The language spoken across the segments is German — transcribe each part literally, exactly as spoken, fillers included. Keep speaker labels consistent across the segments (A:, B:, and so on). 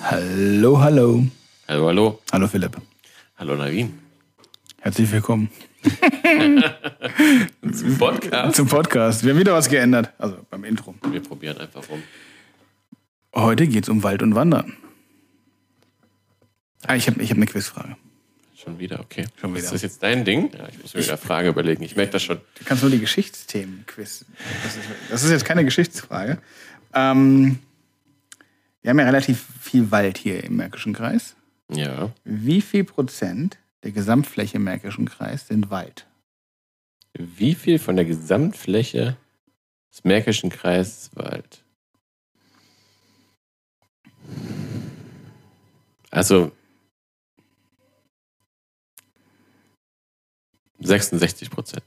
A: Hallo, hallo.
B: Hallo, hallo.
A: Hallo Philipp.
B: Hallo Navin.
A: Herzlich willkommen.
B: Zum Podcast.
A: Zum Podcast. Wir haben wieder was geändert. Also beim Intro.
B: Wir probieren einfach rum.
A: Heute geht es um Wald und Wandern. Ah, ich habe ich hab eine Quizfrage.
B: Schon wieder, okay.
A: Schon wieder.
B: Ist das jetzt dein Ding? Ja, ich muss mir wieder Frage überlegen. Ich merke das schon.
A: Du kannst nur die Geschichtsthemen quiz. Das ist, das ist jetzt keine Geschichtsfrage. Ähm, wir haben ja relativ viel Wald hier im Märkischen Kreis.
B: Ja.
A: Wie viel Prozent der Gesamtfläche im Märkischen Kreis sind Wald?
B: Wie viel von der Gesamtfläche des Märkischen Kreises ist Wald? Also sechsundsechzig Prozent.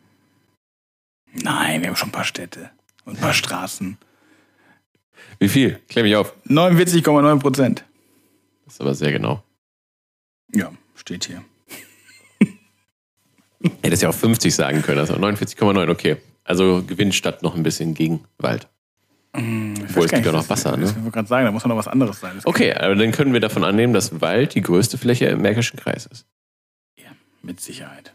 A: Nein, wir haben schon ein paar Städte und ein paar Straßen.
B: Wie viel? Klär mich auf.
A: neunundvierzig Komma neun Prozent.
B: Das ist aber sehr genau.
A: Ja, steht hier.
B: Hättest ja auch fünfzig sagen können, also neunundvierzig Komma neun, okay. Also gewinnt Stadt noch ein bisschen gegen Wald.
A: Mmh,
B: Obwohl, es gibt ja noch Wasser, ne?
A: Ich wollte gerade sagen, da muss noch was anderes sein. Das
B: Okay, aber dann können wir davon annehmen, dass Wald die größte Fläche im Märkischen Kreis ist.
A: Ja, mit Sicherheit.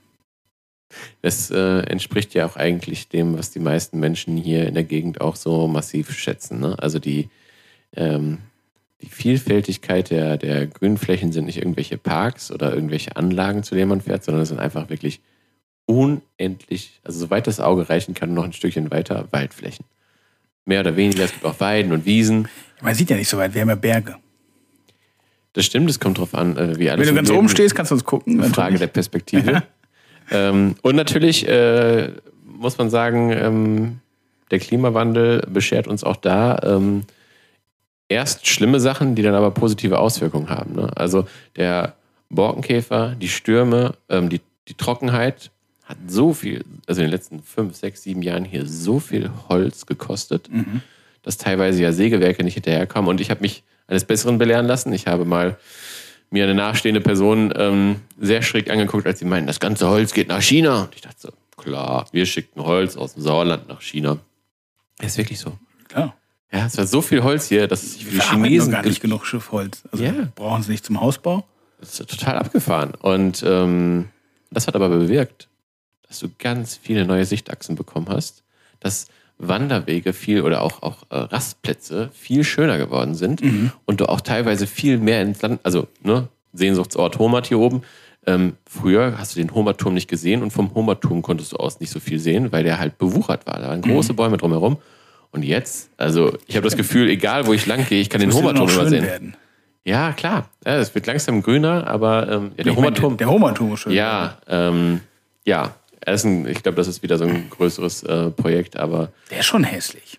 B: Das äh, entspricht ja auch eigentlich dem, was die meisten Menschen hier in der Gegend auch so massiv schätzen, ne? Also die, ähm, die Vielfältigkeit der, der Grünflächen sind nicht irgendwelche Parks oder irgendwelche Anlagen, zu denen man fährt, sondern es sind einfach wirklich unendlich, also soweit das Auge reichen kann, noch ein Stückchen weiter Waldflächen. Mehr oder weniger, es gibt auch Weiden und Wiesen.
A: Man sieht ja nicht so weit, wir haben ja Berge.
B: Das stimmt, es kommt drauf an, äh, wie alles.
A: Wenn du ganz oben stehst, kannst du uns gucken.
B: Eine Frage der Perspektive. Ja. Ähm, und natürlich äh, muss man sagen, ähm, der Klimawandel beschert uns auch da ähm, erst schlimme Sachen, die dann aber positive Auswirkungen haben. Ne? Also der Borkenkäfer, die Stürme, ähm, die, die Trockenheit hat so viel, also in den letzten fünf, sechs, sieben Jahren hier so viel Holz gekostet, mhm. dass teilweise ja Sägewerke nicht hinterherkommen. Und ich habe mich eines Besseren belehren lassen. Ich habe mal mir eine nachstehende Person ähm, sehr schräg angeguckt, als sie meinten, das ganze Holz geht nach China. Und ich dachte so, klar, wir schickten Holz aus dem Sauerland nach China. Das ist wirklich so.
A: Klar.
B: Ja, es war so viel Holz hier, dass es sich für die
A: wir
B: Chinesen...
A: gar nicht genug Schiffholz. Also
B: ja.
A: brauchen sie nicht zum Hausbau.
B: Das ist total abgefahren. Und ähm, das hat aber bewirkt, dass du ganz viele neue Sichtachsen bekommen hast, dass Wanderwege viel oder auch, auch äh, Rastplätze viel schöner geworden sind mhm. und du auch teilweise viel mehr ins Land, also ne, Sehnsuchtsort Homert hier oben. Ähm, früher hast du den Homerturm nicht gesehen und vom Homerturm konntest du aus nicht so viel sehen, weil der halt bewuchert war. Da waren große mhm. Bäume drumherum. Und jetzt, also ich habe das Gefühl, egal wo ich lang gehe, ich kann den Homerturm immer sehen. Werden. Ja, klar. Ja, es wird langsam grüner, aber ähm, ja, der Homerturm.
A: Der, der Homerturm ist schön.
B: Ja, ähm, ja. Ist ein, ich glaube, das ist wieder so ein größeres äh, Projekt, aber...
A: Der ist schon hässlich.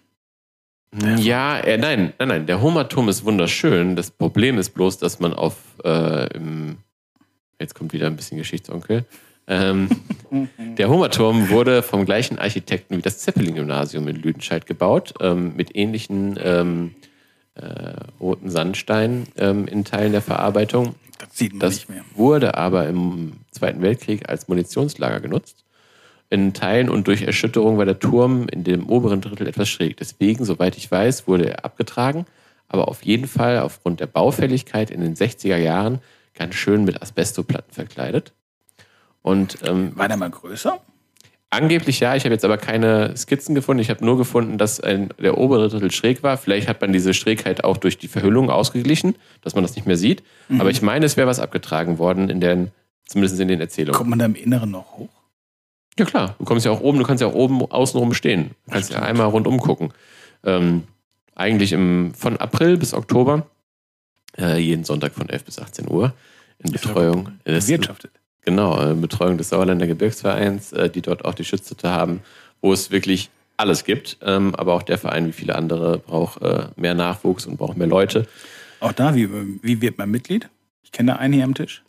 B: Ja, äh, nein, nein, nein. Der Homerturm ist wunderschön. Das Problem ist bloß, dass man auf... Äh, im, jetzt kommt wieder ein bisschen Geschichtsonkel. Ähm, der Homerturm wurde vom gleichen Architekten wie das Zeppelin-Gymnasium in Lüdenscheid gebaut, ähm, mit ähnlichen ähm, äh, roten Sandsteinen ähm, in Teilen der Verarbeitung.
A: Das sieht man
B: das
A: nicht mehr.
B: Wurde aber im Zweiten Weltkrieg als Munitionslager genutzt. In Teilen und durch Erschütterung war der Turm in dem oberen Drittel etwas schräg. Deswegen, soweit ich weiß, wurde er abgetragen, aber auf jeden Fall aufgrund der Baufälligkeit in den sechziger Jahren ganz schön mit Asbestoplatten verkleidet. Und, ähm,
A: war der mal größer?
B: Angeblich ja, ich habe jetzt aber keine Skizzen gefunden. Ich habe nur gefunden, dass ein, der obere Drittel schräg war. Vielleicht hat man diese Schrägheit auch durch die Verhüllung ausgeglichen, dass man das nicht mehr sieht. Mhm. Aber ich meine, es wäre was abgetragen worden, in den, zumindest in den Erzählungen.
A: Kommt man da im Inneren noch hoch?
B: Ja klar, du kommst ja auch oben, du kannst ja auch oben außenrum stehen. Du kannst ja einmal rundum gucken. Ähm, eigentlich im, von April bis Oktober, äh, jeden Sonntag von elf bis achtzehn Uhr in Betreuung.
A: Bewirtschaftet.
B: Genau, in Betreuung des Sauerländer Gebirgsvereins, äh, die dort auch die Schützhütte haben, wo es wirklich alles gibt. Ähm, aber auch der Verein, wie viele andere, braucht äh, mehr Nachwuchs und braucht mehr Leute.
A: Auch da, wie, wie wird man Mitglied? Ich kenne einen hier am Tisch.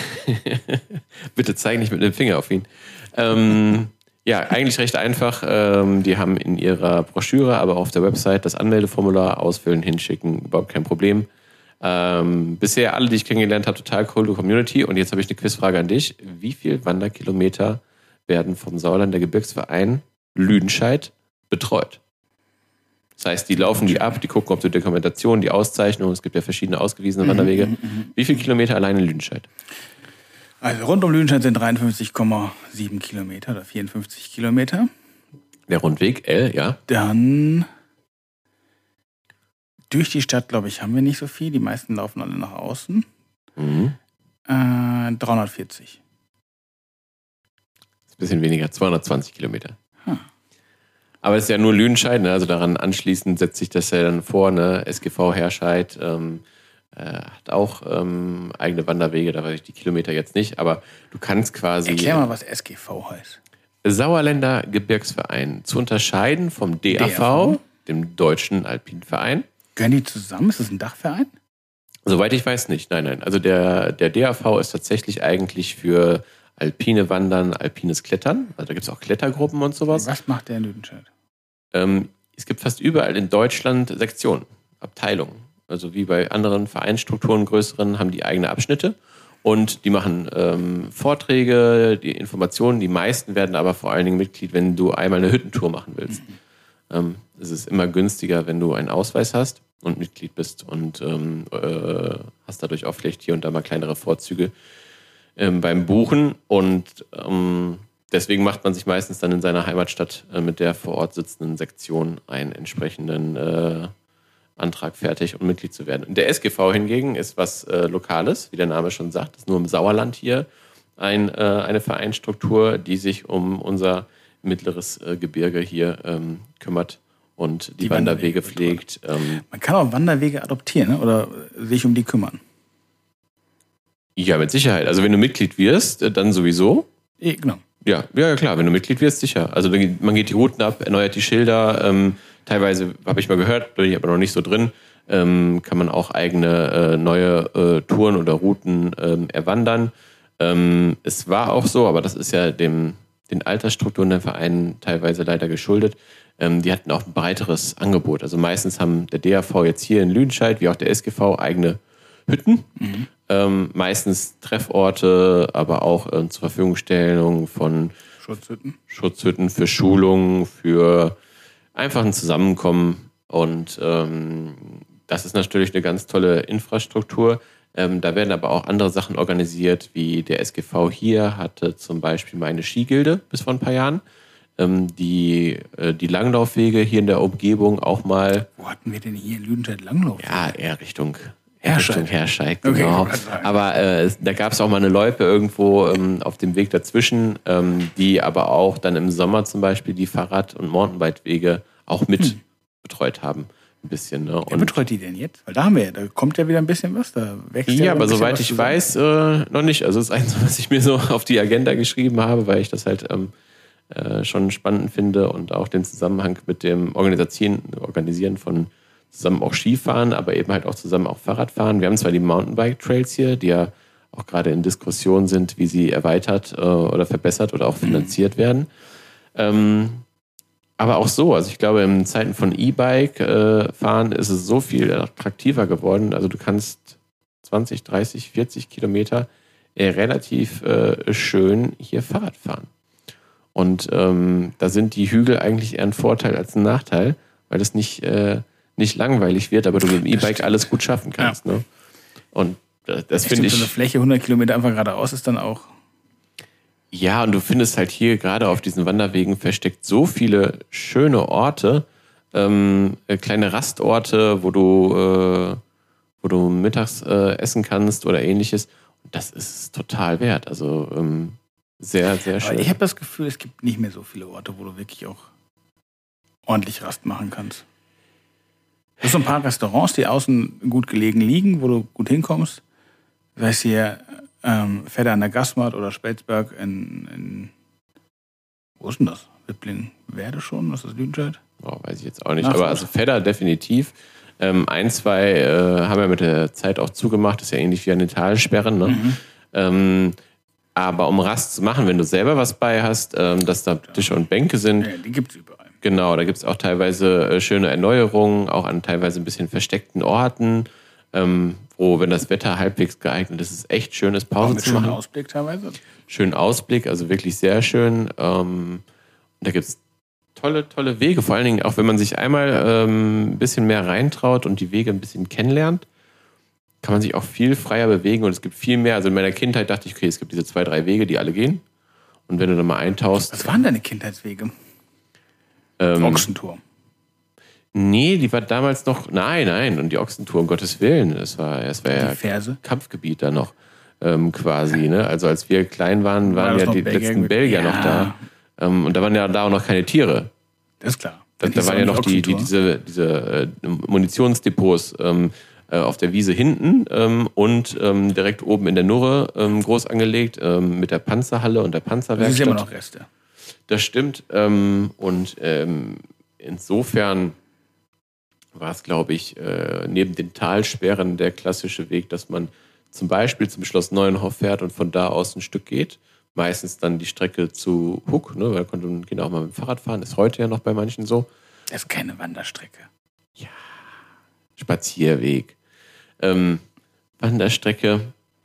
B: Bitte zeig nicht mit dem Finger auf ihn. Ähm, ja, eigentlich recht einfach. Ähm, die haben in ihrer Broschüre, aber auch auf der Website das Anmeldeformular ausfüllen, hinschicken. Überhaupt kein Problem. Ähm, bisher alle, die ich kennengelernt habe, total coole Community. Und jetzt habe ich eine Quizfrage an dich. Wie viele Wanderkilometer werden vom Sauerländer Gebirgsverein Lüdenscheid betreut? Das heißt, die laufen die ab, die gucken, ob die Dokumentation, die Auszeichnung, es gibt ja verschiedene ausgewiesene mhm, Wanderwege. Mhm, Wie viele Kilometer allein in Lüdenscheid?
A: Also rund um Lüdenscheid sind dreiundfünfzig Komma sieben Kilometer oder vierundfünfzig Kilometer.
B: Der Rundweg, L, ja.
A: Dann durch die Stadt, glaube ich, haben wir nicht so viel. Die meisten laufen alle nach außen.
B: Mhm.
A: Äh, dreihundertvierzig.
B: Das ist ein bisschen weniger, zweihundertzwanzig Kilometer.
A: Hm.
B: Aber es ist ja nur Lüdenscheid, ne? Also daran anschließend setzt sich das ja dann vor, ne? S G V Herscheid ähm, äh, hat auch ähm, eigene Wanderwege, da weiß ich die Kilometer jetzt nicht, aber du kannst quasi...
A: Erklär mal, was S G V heißt.
B: Sauerländer Gebirgsverein, zu unterscheiden vom D A V, D A V, dem Deutschen Alpinverein.
A: Gehören die zusammen? Ist das ein Dachverein?
B: Soweit ich weiß nicht, nein, nein. Also der, der D A V ist tatsächlich eigentlich für alpine Wandern, alpines Klettern. Also da gibt es auch Klettergruppen und sowas.
A: Was macht der in Lüdenscheid?
B: Ähm, es gibt fast überall in Deutschland Sektionen, Abteilungen. Also wie bei anderen Vereinsstrukturen, größeren, haben die eigene Abschnitte. Und die machen ähm, Vorträge, die Informationen. Die meisten werden aber vor allen Dingen Mitglied, wenn du einmal eine Hüttentour machen willst. Mhm. Ähm, es ist immer günstiger, wenn du einen Ausweis hast und Mitglied bist und ähm, äh, hast dadurch auch vielleicht hier und da mal kleinere Vorzüge ähm, beim Buchen. Und ähm, deswegen macht man sich meistens dann in seiner Heimatstadt äh, mit der vor Ort sitzenden Sektion einen entsprechenden äh, Antrag fertig, um Mitglied zu werden. Und der S G V hingegen ist was äh, Lokales, wie der Name schon sagt, ist nur im Sauerland hier ein, äh, eine Vereinsstruktur, die sich um unser mittleres äh, Gebirge hier ähm, kümmert und die, die Wanderwege, Wanderwege pflegt. Ähm,
A: Man kann auch Wanderwege adoptieren, ne? Oder sich um die kümmern.
B: Ja, mit Sicherheit. Also wenn du Mitglied wirst, dann sowieso.
A: Ja, genau.
B: Ja, ja, klar, wenn du Mitglied wirst, sicher. Also man geht die Routen ab, erneuert die Schilder. Ähm, teilweise, habe ich mal gehört, bin ich aber noch nicht so drin, ähm, kann man auch eigene äh, neue äh, Touren oder Routen ähm, erwandern. Ähm, es war auch so, aber das ist ja dem, den Altersstrukturen der Vereine teilweise leider geschuldet. Ähm, die hatten auch ein breiteres Angebot. Also meistens haben der D A V jetzt hier in Lüdenscheid, wie auch der S G V, eigene Hütten. Mhm. Ähm, meistens Trefforte, aber auch äh, zur Verfügungstellung von
A: Schutzhütten.
B: Schutzhütten für Schulungen, für einfach ein Zusammenkommen. Und ähm, das ist natürlich eine ganz tolle Infrastruktur. Ähm, da werden aber auch andere Sachen organisiert, wie der S G V hier hatte zum Beispiel mal eine Skigilde bis vor ein paar Jahren, ähm, die äh, die Langlaufwege hier in der Umgebung auch mal...
A: Wo hatten wir denn hier in Lüdenscheid Langlaufwege?
B: Ja, eher Richtung...
A: Herscheid.
B: Richtung Herscheid, genau. Okay, aber äh, da gab es auch mal eine Loipe irgendwo ähm, auf dem Weg dazwischen, ähm, die aber auch dann im Sommer zum Beispiel die Fahrrad- und Mountainbike-Wege auch mit hm. betreut haben. Ein bisschen. Ne?
A: Wer betreut die denn jetzt? Weil da haben wir ja, da kommt ja wieder ein bisschen was, da wächst ja.
B: Ja, aber soweit ich weiß, äh, noch nicht. Also das ist eins, was ich mir so auf die Agenda geschrieben habe, weil ich das halt ähm, äh, schon spannend finde und auch den Zusammenhang mit dem Organisieren, Organisieren von zusammen auch Skifahren, aber eben halt auch zusammen auch Fahrradfahren. Wir haben zwar die Mountainbike-Trails hier, die ja auch gerade in Diskussion sind, wie sie erweitert äh, oder verbessert oder auch finanziert mhm. werden. Ähm, aber auch so, also ich glaube, in Zeiten von E-Bike-Fahren äh, ist es so viel attraktiver geworden. Also du kannst zwanzig, dreißig, vierzig Kilometer äh, relativ äh, schön hier Fahrrad fahren. Und ähm, da sind die Hügel eigentlich eher ein Vorteil als ein Nachteil, weil das nicht... Äh, nicht langweilig wird, aber du mit dem E-Bike alles gut schaffen kannst. Ja. Ne? Und das, das finde ich...
A: So eine Fläche hundert Kilometer einfach geradeaus ist dann auch...
B: Ja, und du findest halt hier gerade auf diesen Wanderwegen versteckt so viele schöne Orte, ähm, kleine Rastorte, wo du, äh, wo du mittags äh, essen kannst oder ähnliches. Und das ist total wert. Also ähm, sehr, sehr schön.
A: Aber ich habe das Gefühl, es gibt nicht mehr so viele Orte, wo du wirklich auch ordentlich Rast machen kannst. Es gibt so ein paar Restaurants, die außen gut gelegen liegen, wo du gut hinkommst. Sei es hier ähm, Vedder an der Gassmatt oder Spätsberg in, in... Wo ist denn das? Wippling? Werde schon? Was ist das, Lüdenscheid?
B: Oh, weiß ich jetzt auch nicht. Ach, aber also Vedder definitiv. Ähm, ein, zwei äh, haben wir mit der Zeit auch zugemacht. Das ist ja ähnlich wie eine Talsperren. Ne? Mhm. Ähm, aber um Rast zu machen, wenn du selber was bei hast, ähm, dass da Tische und Bänke sind...
A: Ja, die gibt's überall.
B: Genau, da gibt es auch teilweise äh, schöne Erneuerungen, auch an teilweise ein bisschen versteckten Orten, ähm, wo, wenn das Wetter halbwegs geeignet ist, es echt schön ist, Pause zu machen.
A: Schönen Ausblick teilweise?
B: Schönen Ausblick, also wirklich sehr schön. Ähm, da gibt es tolle, tolle Wege. Vor allen Dingen auch, wenn man sich einmal ähm, ein bisschen mehr reintraut und die Wege ein bisschen kennenlernt, kann man sich auch viel freier bewegen und es gibt viel mehr. Also in meiner Kindheit dachte ich, okay, es gibt diese zwei, drei Wege, die alle gehen. Und wenn du dann mal eintauchst...
A: Was waren deine Kindheitswege?
B: Ähm,
A: Ochsentour.
B: Nee, die war damals noch... Nein, nein, und die Ochsentour, um Gottes Willen. Das war, das war ja
A: Ferse?
B: Kampfgebiet da noch ähm, quasi. Ne? Also als wir klein waren, waren
A: war
B: ja die
A: Belgier
B: letzten Belgier
A: ja.
B: noch da. Ähm, und da waren ja da auch noch keine Tiere.
A: Das ist klar.
B: Da, da waren ja noch die, die, diese, diese äh, Munitionsdepots ähm, äh, auf der Wiese hinten ähm, und ähm, direkt oben in der Nurre ähm, groß angelegt ähm, mit der Panzerhalle und der Panzerwerkstatt.
A: Das ist immer noch Reste.
B: Das stimmt. Ähm, und ähm, insofern war es, glaube ich, äh, neben den Talsperren der klassische Weg, dass man zum Beispiel zum Schloss Neuenhof fährt und von da aus ein Stück geht. Meistens dann die Strecke zu Huck, ne, weil da konnten Kinder auch mal mit dem Fahrrad fahren. Ist heute ja noch bei manchen so.
A: Das ist keine Wanderstrecke.
B: Ja, Spazierweg. Ähm, Wanderstrecke.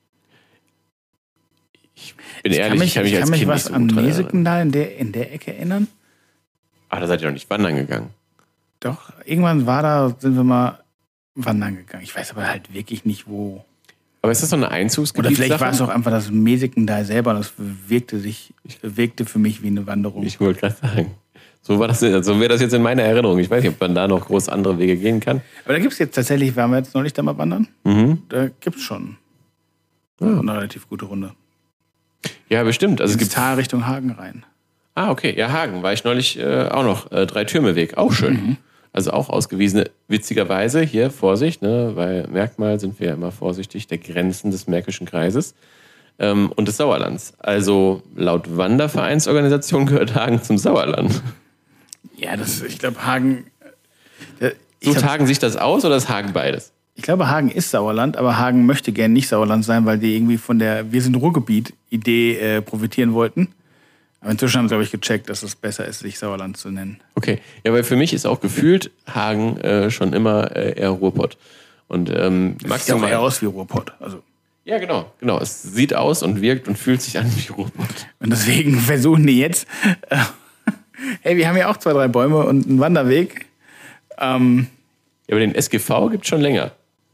B: Ich bin
A: ich
B: ehrlich,
A: kann mich,
B: ich kann mich
A: ich
B: als
A: kann mich
B: Kind
A: was
B: nicht so
A: an
B: gut dran
A: Mesekendal
B: erinnern.
A: in der, in der Ecke erinnern.
B: Ah, da seid ihr doch nicht wandern gegangen.
A: Doch, irgendwann war da, sind wir mal wandern gegangen. Ich weiß aber halt wirklich nicht, wo.
B: Aber ist das so eine
A: Oder
B: Einzugsgebietssache?
A: vielleicht war es auch einfach das Mesekendal selber und das wirkte sich, wirkte für mich wie eine Wanderung.
B: Ich wollte gerade sagen. So war das, so wäre das jetzt in meiner Erinnerung. Ich weiß nicht, ob man da noch groß andere Wege gehen kann.
A: Aber da gibt es jetzt tatsächlich, waren wir jetzt neulich da mal wandern?
B: Mhm.
A: Da gibt es schon
B: Ja.
A: eine relativ gute Runde.
B: Ja, bestimmt. Also es
A: Ins
B: gibt.
A: Tal Richtung Hagen rein.
B: Ah, okay. Ja, Hagen war ich neulich äh, auch noch. Äh, Drei-Türme-Weg, auch schön.
A: Mhm.
B: Also auch ausgewiesene, witzigerweise, hier Vorsicht, ne, weil Merkmal sind wir ja immer vorsichtig, der Grenzen des Märkischen Kreises ähm, und des Sauerlands. Also laut Wandervereinsorganisation gehört Hagen zum Sauerland.
A: Ja, das, ich glaube, Hagen. äh, Ich,
B: So
A: glaub,
B: tagen sich das aus oder ist Hagen beides?
A: ich glaube, Hagen ist Sauerland, aber Hagen möchte gern nicht Sauerland sein, weil die irgendwie von der Wir sind Ruhrgebiet-Idee äh, profitieren wollten. Aber inzwischen haben sie, glaube ich, gecheckt, dass es besser ist, sich Sauerland zu nennen.
B: Okay, ja, weil für mich ist auch gefühlt Hagen äh, schon immer äh, eher Ruhrpott. Und ähm,
A: Sieht
B: magst du
A: auch
B: mal...
A: eher aus wie Ruhrpott. Also.
B: Ja, genau, genau. Es sieht aus und wirkt und fühlt sich an wie Ruhrpott.
A: Und deswegen versuchen die jetzt, äh, hey, wir haben ja auch zwei, drei Bäume und einen Wanderweg. Ähm,
B: Ja, aber den S G V gibt es schon länger.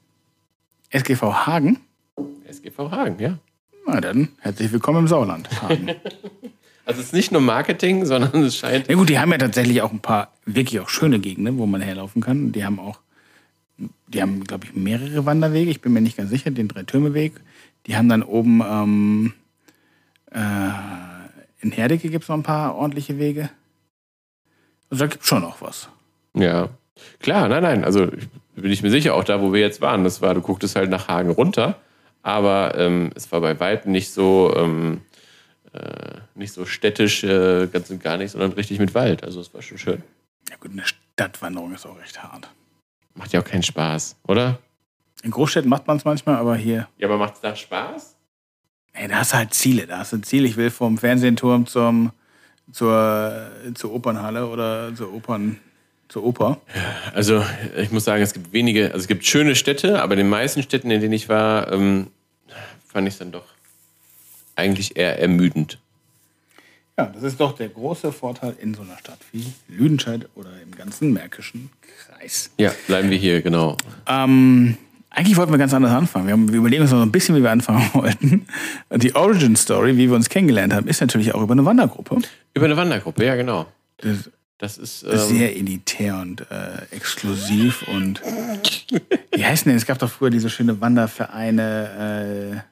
A: S G V Hagen?
B: S G V Hagen, ja.
A: Na dann, herzlich willkommen im Sauerland. Hagen.
B: Also es ist nicht nur Marketing, sondern es scheint...
A: Na gut, die haben ja tatsächlich auch ein paar wirklich auch schöne Gegenden, wo man herlaufen kann. Die haben auch, die haben, glaube ich, mehrere Wanderwege. Ich bin mir nicht ganz sicher, den Drei-Türme-Weg. Die haben dann oben ähm, äh, in Herdecke gibt es noch ein paar ordentliche Wege. Also da gibt es schon noch was.
B: Ja, klar, nein, nein. Also ich, bin ich mir sicher, auch da, wo wir jetzt waren, das war, du gucktest halt nach Hagen runter, aber ähm, es war bei weitem nicht so... Ähm, Äh, nicht so städtisch, äh, ganz und gar nicht, sondern richtig mit Wald. Also es war schon schön.
A: Ja gut, eine Stadtwanderung ist auch recht hart.
B: Macht ja auch keinen Spaß, oder?
A: In Großstädten macht man es manchmal, aber hier,
B: Ja, aber macht es da Spaß?
A: ey, da hast du halt Ziele. Da hast du ein Ziel, ich will vom Fernsehturm zum, zur, zur Opernhalle oder zur Opern, zur Oper.
B: Also ich muss sagen, es gibt wenige, also es gibt schöne Städte, aber in den meisten Städten, in denen ich war, ähm, fand ich es dann doch eigentlich eher ermüdend.
A: Ja, das ist doch der große Vorteil in so einer Stadt wie Lüdenscheid oder im ganzen Märkischen Kreis.
B: Ja, bleiben wir hier, genau.
A: Ähm, eigentlich wollten wir ganz anders anfangen. Wir, haben, wir überlegen uns noch ein bisschen, wie wir anfangen wollten. Die Origin Story, wie wir uns kennengelernt haben, ist natürlich auch über eine Wandergruppe.
B: Über eine Wandergruppe, ja, genau.
A: Das
B: Das ist
A: ist
B: ähm,
A: sehr elitär und äh, exklusiv und wie heißen denn? Es gab doch früher diese schöne Wandervereine äh,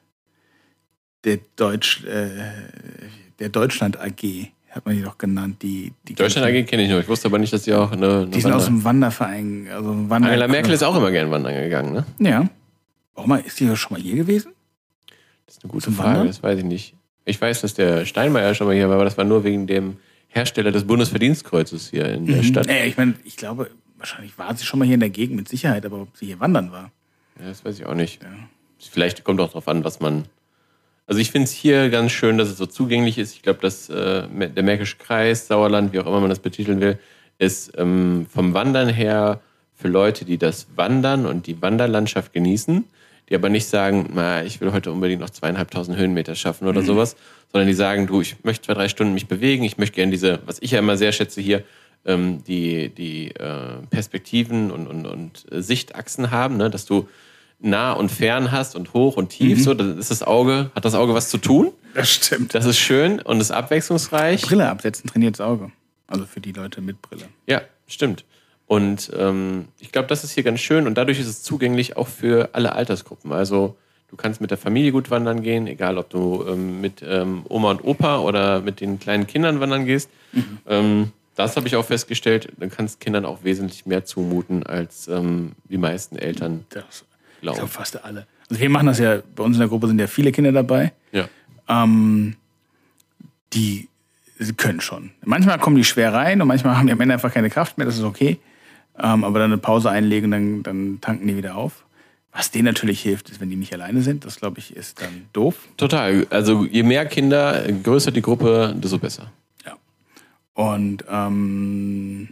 A: der Deutsch äh, der Deutschland A G, hat man die doch genannt. Die, die
B: Deutschland A G kenne ich nur. Ich wusste aber nicht, dass die auch eine, eine
A: Die sind
B: Wander-
A: aus dem Wanderverein. Also Wander
B: Angela Merkel ist auch immer gern wandern gegangen, ne?
A: Ja. Warum mal, ist die schon mal hier gewesen?
B: Das ist eine gute
A: Zum
B: Frage,
A: Wandern?
B: das weiß ich nicht. Ich weiß, dass der Steinmeier schon mal hier war, aber das war nur wegen dem Hersteller des Bundesverdienstkreuzes hier in der Stadt.
A: Naja, ich meine, ich glaube, wahrscheinlich war sie schon mal hier in der Gegend mit Sicherheit, aber ob sie hier wandern war.
B: Ja, das weiß ich auch nicht.
A: Ja.
B: Vielleicht kommt auch drauf an, was man... Also ich finde es hier ganz schön, dass es so zugänglich ist. Ich glaube, dass äh, der Märkische Kreis, Sauerland, wie auch immer man das betiteln will, ist ähm, vom Wandern her für Leute, die das Wandern und die Wanderlandschaft genießen, die aber nicht sagen, na, ich will heute unbedingt noch zweieinhalbtausend Höhenmeter schaffen oder mhm. sowas, sondern die sagen, du, ich möchte zwei, drei Stunden mich bewegen, ich möchte gerne diese, was ich ja immer sehr schätze hier, ähm, die, die äh, Perspektiven und, und, und Sichtachsen haben, ne? Dass du nah und fern hast und hoch und tief, mhm. so, dann ist das Auge, hat das Auge was zu tun.
A: Das stimmt.
B: Das ist schön und ist abwechslungsreich.
A: Brille absetzen trainiert das Auge. Also für die Leute mit Brille.
B: Ja, stimmt. Und ähm, ich glaube, das ist hier ganz schön und dadurch ist es zugänglich auch für alle Altersgruppen. Also du kannst mit der Familie gut wandern gehen, egal ob du ähm, mit ähm, Oma und Opa oder mit den kleinen Kindern wandern gehst. Mhm. Ähm, das habe ich auch festgestellt, dann kannst Kindern auch wesentlich mehr zumuten, als ähm, die meisten Eltern
A: das,
B: glauben.
A: Ich glaube fast alle. Also wir machen das ja, bei uns in der Gruppe sind ja viele Kinder dabei.
B: Ja.
A: Ähm, die können schon. Manchmal kommen die schwer rein und manchmal haben die am Ende einfach keine Kraft mehr, das ist okay. Ähm, aber dann eine Pause einlegen, dann, dann tanken die wieder auf. Was denen natürlich hilft, ist, wenn die nicht alleine sind. Das, glaube ich, ist dann doof.
B: Total. Also je mehr Kinder, je größer die Gruppe, desto besser.
A: Ja. Und ähm,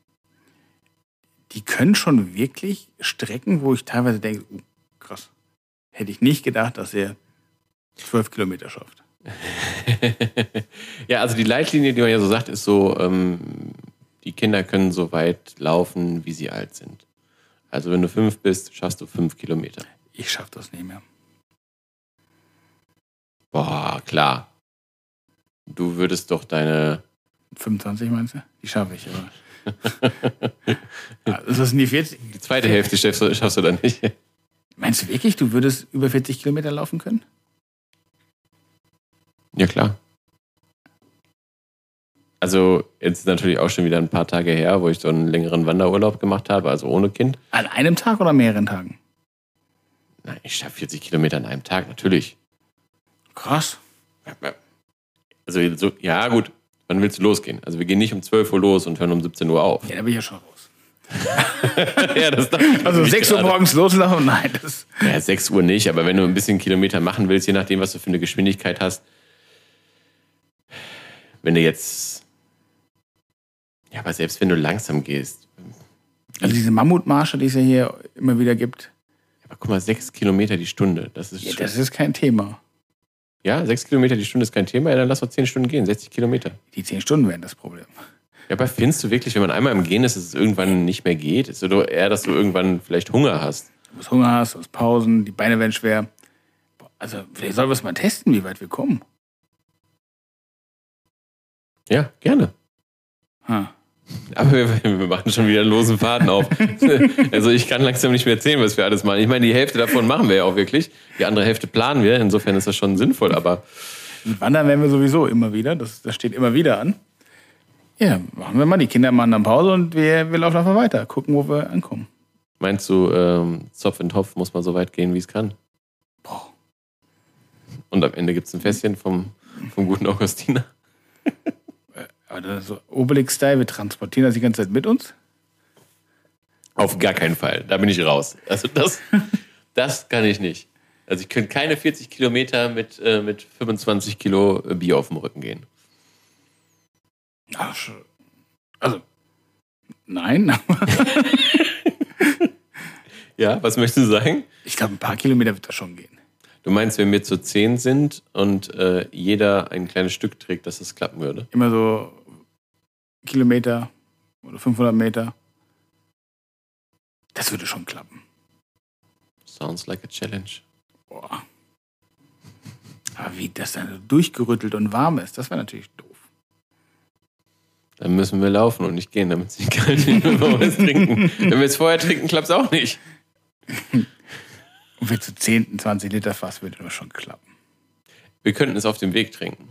A: die können schon wirklich Strecken, wo ich teilweise denke, oh, krass, hätte ich nicht gedacht, dass er zwölf Kilometer schafft.
B: Ja, also die Leitlinie, die man ja so sagt, ist so, ähm, die Kinder können so weit laufen, wie sie alt sind. Also wenn du fünf bist, schaffst du fünf Kilometer.
A: Ich schaff das nicht mehr.
B: Boah, klar. Du würdest doch deine...
A: fünfundzwanzig meinst du? Die schaffe ich, aber... Also das sind die vierzig...
B: Die zweite Hälfte schaffst du, schaffst du dann nicht.
A: Meinst du wirklich, du würdest über vierzig Kilometer laufen können?
B: Ja, klar. Also jetzt ist natürlich auch schon wieder ein paar Tage her, wo ich so einen längeren Wanderurlaub gemacht habe, also ohne Kind.
A: An einem Tag oder mehreren Tagen?
B: Nein, ich schaffe vierzig Kilometer an einem Tag, natürlich.
A: Krass.
B: Also so, ja gut, wann willst du losgehen? Also wir gehen nicht um zwölf Uhr los und hören um siebzehn Uhr auf.
A: Ja, da bin ich ja schon raus.
B: Ja, das
A: also sechs Uhr morgens loslaufen? Nein. Das
B: ja, sechs Uhr nicht, aber wenn du ein bisschen Kilometer machen willst, je nachdem, was du für eine Geschwindigkeit hast, wenn du jetzt... Ja, aber selbst wenn du langsam gehst.
A: Also diese Mammutmarsche, die es ja hier immer wieder gibt.
B: Aber guck mal, sechs Kilometer die Stunde. Das ist,
A: ja, das ist kein Thema.
B: Ja, sechs Kilometer die Stunde ist kein Thema. Ja, dann lass doch zehn Stunden gehen. sechzig Kilometer.
A: Die zehn Stunden wären das Problem.
B: Ja, aber findest du wirklich, wenn man einmal im Gehen ist, dass es irgendwann nicht mehr geht? Ist es doch eher, dass du irgendwann vielleicht Hunger hast?
A: Du hast Hunger hast, du hast Pausen, die Beine werden schwer. Also, vielleicht sollen wir es mal testen, wie weit wir kommen.
B: Ja, gerne.
A: Ha.
B: Aber wir, wir machen schon wieder einen losen Faden auf. Also ich kann langsam nicht mehr erzählen, was wir alles machen. Ich meine, die Hälfte davon machen wir ja auch wirklich. Die andere Hälfte planen wir. Insofern ist das schon sinnvoll. Aber
A: mit Wandern werden wir sowieso immer wieder. Das, das steht immer wieder an. Ja, machen wir mal. Die Kinder machen dann Pause und wir, wir laufen einfach weiter. Gucken, wo wir ankommen.
B: Meinst du, ähm, Zopf in Topf muss man so weit gehen, wie es kann?
A: Boah.
B: Und am Ende gibt es ein Fässchen vom, vom guten Augustiner.
A: Aber das ist so Obelix-Style, wir transportieren das die ganze Zeit mit uns?
B: Auf gar keinen Fall. Da bin ich raus. Also das, das kann ich nicht. Also ich könnte keine vierzig Kilometer mit, äh, mit fünfundzwanzig Kilo Bier auf dem Rücken gehen.
A: Ach, also, nein.
B: Ja, was möchtest du sagen?
A: Ich glaube, ein paar Kilometer wird das schon gehen.
B: Du meinst, wenn wir zu zehn sind und äh, jeder ein kleines Stück trägt, dass es klappen würde?
A: Immer so Kilometer oder fünfhundert Meter. Das würde schon klappen.
B: Sounds like a challenge.
A: Boah. Aber wie das dann durchgerüttelt und warm ist, das wäre natürlich doof.
B: Dann müssen wir laufen und nicht gehen, damit es nicht kalt wird, wenn wir es trinken. Wenn wir es vorher trinken, klappt es auch nicht.
A: Und für zu zehn, zwanzig Liter Fass würde das schon klappen.
B: Wir könnten es auf dem Weg trinken.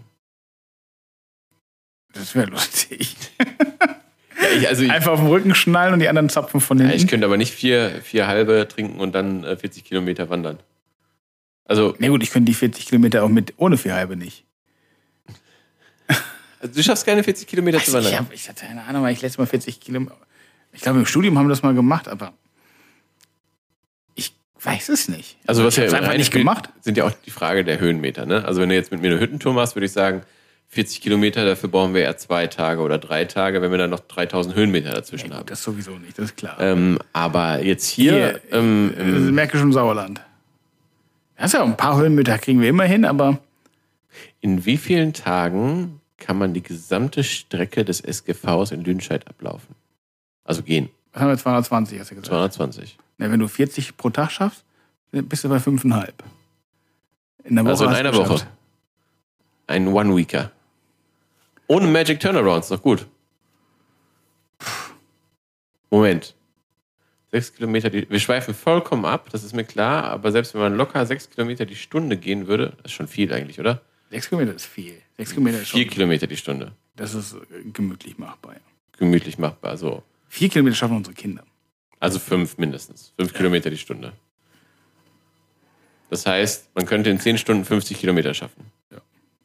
A: Das wäre lustig.
B: Ja, ich, also ich,
A: einfach auf den Rücken schnallen und die anderen zapfen von hinten.
B: Ja, ich könnte aber nicht vier, vier halbe trinken und dann äh, vierzig Kilometer wandern. Also.
A: Na gut, ich könnte die vierzig Kilometer auch mit ohne vier halbe nicht.
B: Also du schaffst keine vierzig Kilometer
A: also
B: zu wandern.
A: Ich, hab, ich hatte keine Ahnung, weil ich letztes Mal vierzig Kilometer. Ich glaube, im Studium haben wir das mal gemacht, aber ich weiß es nicht.
B: Also was
A: ich
B: ja
A: einfach nicht gemacht.
B: Sind ja auch die Frage der Höhenmeter. Ne? Also wenn du jetzt mit mir eine Hüttentour machst, würde ich sagen, vierzig Kilometer, dafür brauchen wir eher zwei Tage oder drei Tage, wenn wir dann noch dreitausend Höhenmeter dazwischen
A: ja,
B: haben.
A: Das sowieso nicht, das ist klar.
B: Ähm, aber jetzt hier...
A: hier
B: ähm,
A: ich, ich merke schon Sauerland. Das ist ja ein paar Höhenmeter kriegen wir immer hin, aber...
B: In wie vielen Tagen kann man die gesamte Strecke des S G Vs in Lüdenscheid ablaufen. Also gehen.
A: Was haben wir, zweihundertzwanzig, hast du gesagt?
B: zweihundertzwanzig.
A: Na, wenn du vierzig pro Tag schaffst, bist du bei fünfeinhalb. In der Woche
B: Also in
A: hast
B: einer
A: du
B: Woche.
A: geschafft.
B: Ein One-Weeker. Ohne Magic Turnarounds, doch gut. Moment. Sechs Kilometer, die, wir schweifen vollkommen ab, das ist mir klar, aber selbst wenn man locker sechs Kilometer die Stunde gehen würde, das ist schon viel eigentlich, oder?
A: Sechs Kilometer ist viel. Sechs Kilometer ist schon,
B: Vier Kilometer die Stunde.
A: das ist äh, gemütlich machbar. Ja.
B: Gemütlich machbar, so.
A: Vier Kilometer schaffen unsere Kinder.
B: Also fünf mindestens. Fünf ja. Kilometer die Stunde. Das heißt, man könnte in zehn Stunden fünfzig Kilometer schaffen.
A: Ja.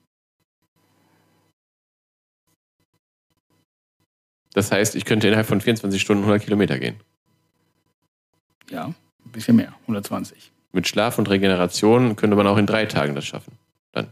B: Das heißt, ich könnte innerhalb von vierundzwanzig Stunden hundert Kilometer gehen.
A: Ja, ein bisschen mehr, hundertzwanzig.
B: Mit Schlaf und Regeneration könnte man auch in drei Tagen das schaffen. Dann.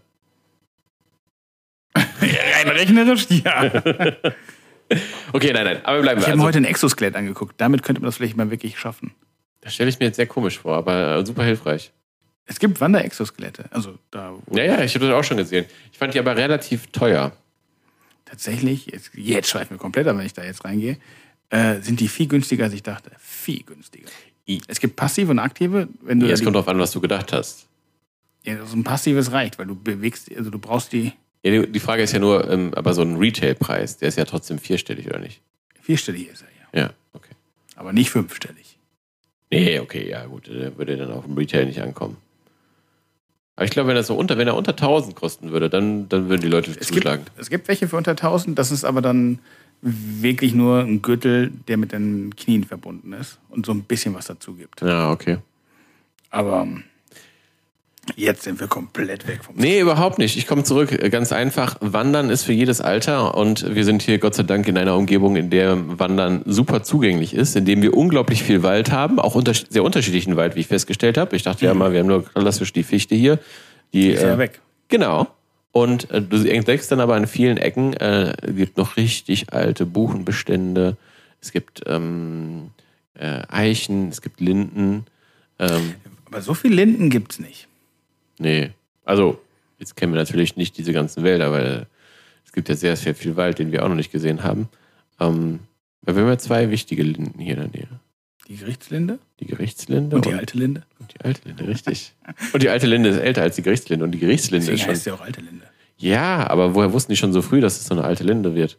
A: Rein rechnerisch, ja.
B: Okay, nein, nein, aber wir bleiben.
A: Ich habe
B: also,
A: mir heute ein Exoskelett angeguckt. Damit könnte man das vielleicht mal wirklich schaffen.
B: Das stelle ich mir jetzt sehr komisch vor, aber super hilfreich.
A: Es gibt Wanderexoskelette. Also da.
B: Ja, ja, ich habe das auch schon gesehen. Ich fand die aber relativ teuer.
A: Tatsächlich, jetzt, jetzt schweifen wir komplett, aber wenn ich da jetzt reingehe, äh, sind die viel günstiger, als ich dachte. Viel günstiger.
B: I.
A: Es gibt passive und aktive. Wenn du
B: Ja, es
A: die,
B: kommt drauf an, was du gedacht hast.
A: Ja, so ein passives reicht, weil du bewegst, also du brauchst die
B: Ja, die, die Frage ist ja nur, ähm, aber so ein Retailpreis, der ist ja trotzdem vierstellig, oder nicht?
A: vierstellig ist er, ja.
B: Ja, okay.
A: Aber nicht fünfstellig.
B: Nee, okay, ja gut, der würde dann auch im Retail nicht ankommen. Aber ich glaube, wenn, das so unter, wenn er unter tausend kosten würde, dann, dann würden die Leute
A: Es
B: zuschlagen.
A: gibt, es gibt welche für unter tausend, das ist aber dann wirklich nur ein Gürtel, der mit den Knien verbunden ist und so ein bisschen was dazu gibt.
B: Ja, okay.
A: Aber jetzt sind wir komplett weg vom
B: Nee, überhaupt nicht. Ich komme zurück. Ganz einfach, Wandern ist für jedes Alter und wir sind hier Gott sei Dank in einer Umgebung, in der Wandern super zugänglich ist, in dem wir unglaublich viel Wald haben, auch unter, sehr unterschiedlichen Wald, wie ich festgestellt habe. Ich dachte mhm. ja mal, wir haben nur klassisch die Fichte hier. Die,
A: Die ist ja
B: äh, weg. Genau. Und äh, du entdeckst dann aber an vielen Ecken, äh, es gibt noch richtig alte Buchenbestände, es gibt ähm, äh, Eichen, es gibt Linden. Ähm,
A: aber so viele Linden gibt's nicht.
B: Nee, also jetzt kennen wir natürlich nicht diese ganzen Wälder, weil es gibt ja sehr, sehr viel Wald, den wir auch noch nicht gesehen haben. Ähm, aber wir haben ja zwei wichtige Linden hier in der Nähe.
A: Die Gerichtslinde?
B: Die Gerichtslinde.
A: Und die alte Linde?
B: Und die alte Linde, richtig. Und die alte Linde ist älter als die Gerichtslinde. Und die Gerichtslinde
A: Deswegen
B: ist schon...
A: heißt sie auch alte Linde.
B: Ja, aber woher wussten die schon so früh, dass es so eine alte Linde wird?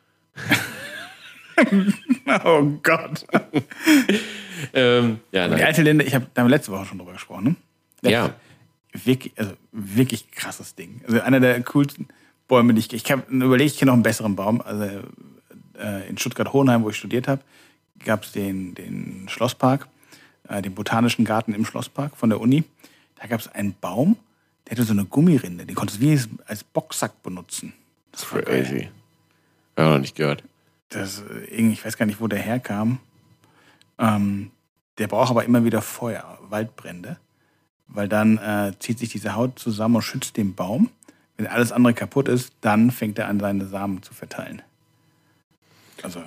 A: Oh Gott.
B: ähm, ja, nein.
A: Die alte Linde, ich habe da letzte Woche schon drüber gesprochen, ne? Das
B: ja.
A: Wirklich, also wirklich krasses Ding. Also einer der coolsten Bäume, die ich... Ich habe überlegt, ich kenne noch einen besseren Baum. Also äh, in Stuttgart-Hohenheim, wo ich studiert habe, gab es den, den Schlosspark, äh, den Botanischen Garten im Schlosspark von der Uni. Da gab es einen Baum, der hatte so eine Gummirinde. Den konntest du wie als Boxsack benutzen.
B: Das war crazy. Ich habe noch nicht gehört.
A: Das, ich weiß gar nicht, wo der herkam. Ähm, der braucht aber immer wieder Feuer, Waldbrände. Weil dann äh, zieht sich diese Haut zusammen und schützt den Baum. Wenn alles andere kaputt ist, dann fängt er an, seine Samen zu verteilen. Also...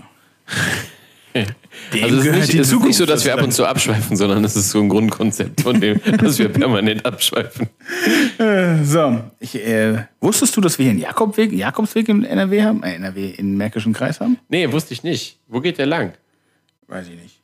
B: Also es ist, nicht, es ist nicht so, dass wir ab und zu abschweifen, sondern es ist so ein Grundkonzept von dem, dass wir permanent abschweifen.
A: So, ich, äh, wusstest du, dass wir hier einen Jakobweg, Jakobsweg in N R W haben? Äh, N R W, in Märkischen Kreis haben?
B: Nee, wusste ich nicht. Wo geht der lang?
A: Weiß ich nicht.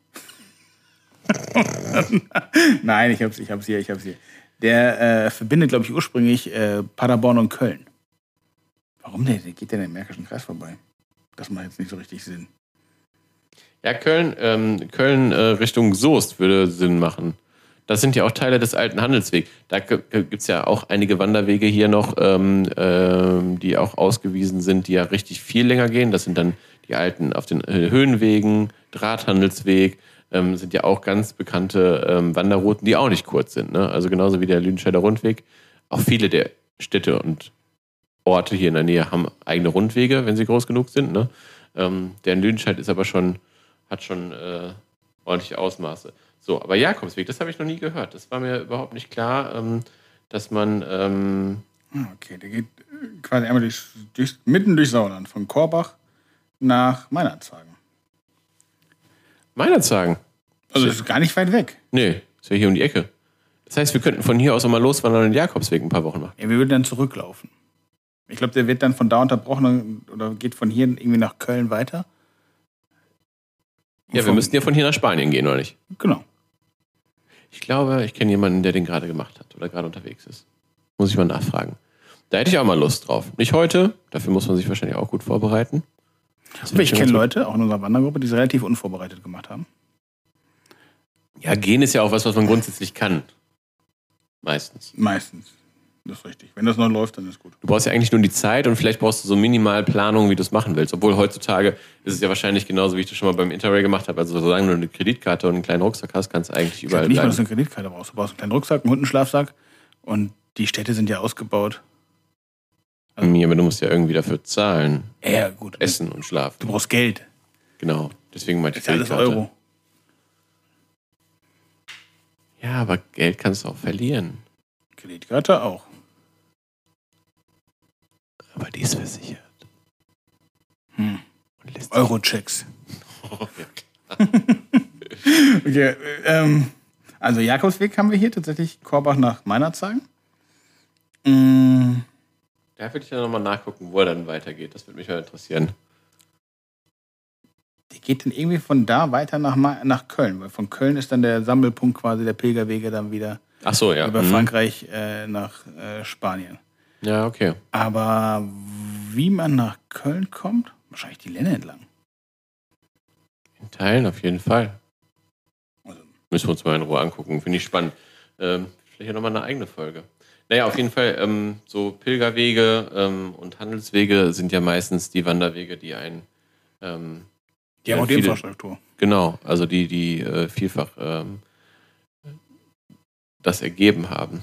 A: Nein, ich hab's, ich hab's hier, ich hab's hier. Der äh, verbindet, glaube ich, ursprünglich äh, Paderborn und Köln. Warum denn? Der geht denn im Märkischen Kreis vorbei? Das macht jetzt nicht so richtig Sinn.
B: Ja, Köln, ähm, Köln äh, Richtung Soest würde Sinn machen. Das sind ja auch Teile des alten Handelswegs. Da g- gibt es ja auch einige Wanderwege hier noch, ähm, ähm, die auch ausgewiesen sind, die ja richtig viel länger gehen. Das sind dann die alten auf den äh, Höhenwegen, Drahthandelsweg, ähm, sind ja auch ganz bekannte ähm, Wanderrouten, die auch nicht kurz sind. Ne? Also genauso wie der Lüdenscheider Rundweg. Auch viele der Städte und Orte hier in der Nähe haben eigene Rundwege, wenn sie groß genug sind. Ne? Ähm, der in Lüdenscheid ist aber schon... hat schon äh, ordentliche Ausmaße. So, aber Jakobsweg, das habe ich noch nie gehört. Das war mir überhaupt nicht klar, ähm, dass man... Ähm
A: okay, der geht quasi einmal durch, durch, mitten durch Sauerland, von Korbach nach Meinerzhagen.
B: Meinerzhagen?
A: Also das ist gar nicht weit weg.
B: Nee, ist ja hier um die Ecke. Das heißt, wir könnten von hier aus auch mal loswandern und den Jakobsweg ein paar Wochen machen.
A: Ja, wir würden dann zurücklaufen. Ich glaube, der wird dann von da unterbrochen oder geht von hier irgendwie nach Köln weiter.
B: Ja, wir müssten ja von hier nach Spanien gehen, oder nicht?
A: Genau.
B: Ich glaube, ich kenne jemanden, der den gerade gemacht hat oder gerade unterwegs ist. Muss ich mal nachfragen. Da hätte ich auch mal Lust drauf. Nicht heute, dafür muss man sich wahrscheinlich auch gut vorbereiten.
A: Aber ich kenne Leute, auch in unserer Wandergruppe, die es relativ unvorbereitet gemacht haben.
B: Ja, gehen ist ja auch was, was man grundsätzlich kann. Meistens.
A: Meistens. Das ist richtig. Wenn das noch läuft, dann ist gut.
B: Du brauchst ja eigentlich nur die Zeit und vielleicht brauchst du so minimal Planung, wie du es machen willst. Obwohl heutzutage ist es ja wahrscheinlich genauso, wie ich das schon mal beim Interrail gemacht habe. Also solange du eine Kreditkarte und einen kleinen Rucksack hast, kannst du eigentlich überall
A: ich nicht
B: bleiben.
A: Nicht mal, dass du eine Kreditkarte brauchst. Du brauchst einen kleinen Rucksack, einen Hundenschlafsack und die Städte sind ja ausgebaut.
B: Also, ja, aber du musst ja irgendwie dafür zahlen.
A: Ja, gut.
B: Essen und schlafen.
A: Du brauchst Geld.
B: Genau. Deswegen meinte ich
A: das ist alles Euro.
B: Ja, aber Geld kannst du auch verlieren.
A: Kreditkarte auch.
B: Aber die ist versichert.
A: Hm. Euro-Checks. Oh, ja, klar. Okay, ähm, also Jakobsweg haben wir hier tatsächlich Korbach nach Meinerzhagen. Mm.
B: Da würde ich ja nochmal nachgucken, wo er dann weitergeht. Das würde mich mal interessieren.
A: Die geht dann irgendwie von da weiter nach, Ma- nach Köln, weil von Köln ist dann der Sammelpunkt quasi der Pilgerwege dann wieder
B: Ach so, ja.
A: über
B: mhm.
A: Frankreich äh, nach äh, Spanien.
B: Ja, okay.
A: Aber wie man nach Köln kommt, wahrscheinlich die Lenne entlang.
B: In Teilen auf jeden Fall.
A: Also.
B: Müssen wir uns mal in Ruhe angucken. Finde ich spannend. Ähm, vielleicht nochmal eine eigene Folge. Naja, auf jeden Fall, ähm, so Pilgerwege ähm, und Handelswege sind ja meistens die Wanderwege, die ein ähm,
A: die haben auch die
B: viele,
A: Infrastruktur.
B: Genau, also die, die äh, vielfach ähm, das ergeben haben.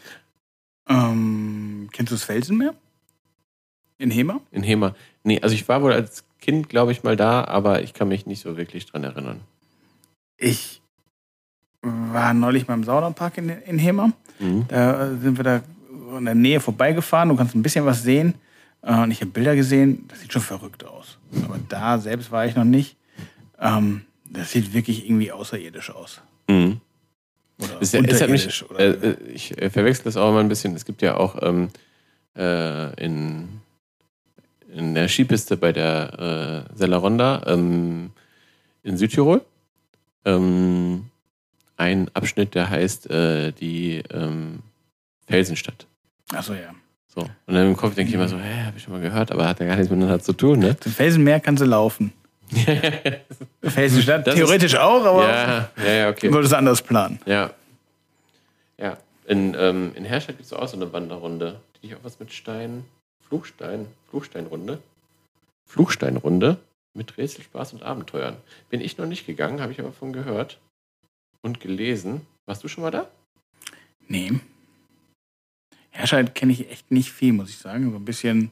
A: Ähm, kennst du das Felsenmeer? In Hema?
B: In Hema. Nee, also ich war wohl als Kind, glaube ich, mal da, aber ich kann mich nicht so wirklich dran erinnern.
A: Ich war neulich mal im Saunapark in, in Hema.
B: Mhm.
A: Da sind wir da in der Nähe vorbeigefahren. Du kannst ein bisschen was sehen. Und ich habe Bilder gesehen. Das sieht schon verrückt aus. Aber da selbst war ich noch nicht. Das sieht wirklich irgendwie außerirdisch aus.
B: Mhm.
A: Oder
B: ist ja, unterirdisch.
A: Mich,
B: oder äh, ich äh, verwechsel das auch immer ein bisschen. Es gibt ja auch ähm, äh, in, in der Skipiste bei der äh, Selleronda ähm, in Südtirol ähm, ein Abschnitt, der heißt äh, die ähm, Felsenstadt.
A: Achso, ja.
B: So. Und dann im Kopf denke ich immer so, hä, habe ich schon mal gehört, aber hat ja gar nichts miteinander zu tun, ne?
A: Zum Felsenmeer kannst du laufen. Felsenstadt theoretisch
B: ist,
A: auch, aber
B: ja, ja, ja, okay.
A: du solltest anders planen.
B: Ja. Ja. In, ähm, in Herstadt gibt es auch so eine Wanderrunde. Die ich auch was mit Stein. Fluchstein. Fluchsteinrunde. Fluchsteinrunde mit Rätselspaß und Abenteuern. Bin ich noch nicht gegangen, habe ich aber von gehört und gelesen. Warst du schon mal da?
A: Nee. Herscheid kenne ich echt nicht viel, muss ich sagen. So ein bisschen.